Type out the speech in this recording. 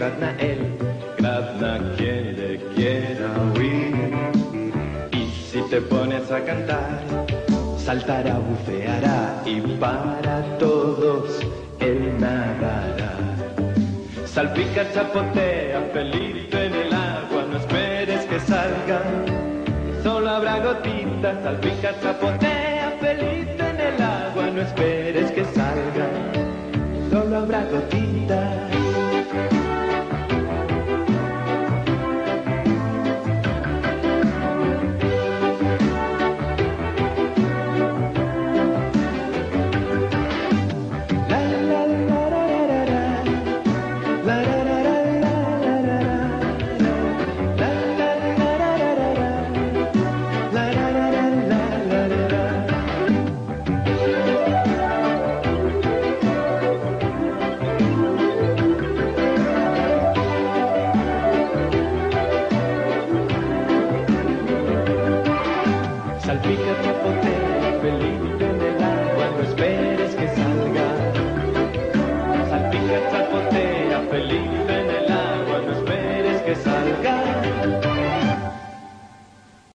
grazna él, grazna quien le quiera oír. Y si te pones a cantar, saltará, buceará y para todos él nadará. Salpica, chapotea, feliz en el agua, no esperes que salga, solo habrá gotitas. Salpica, chapotea, feliz en el agua, no esperes que salga, solo habrá gotitas. Salpica, chapotea, feliz en el agua, no esperes que salga. Salpica, chapotea, feliz en el agua, no esperes que salga.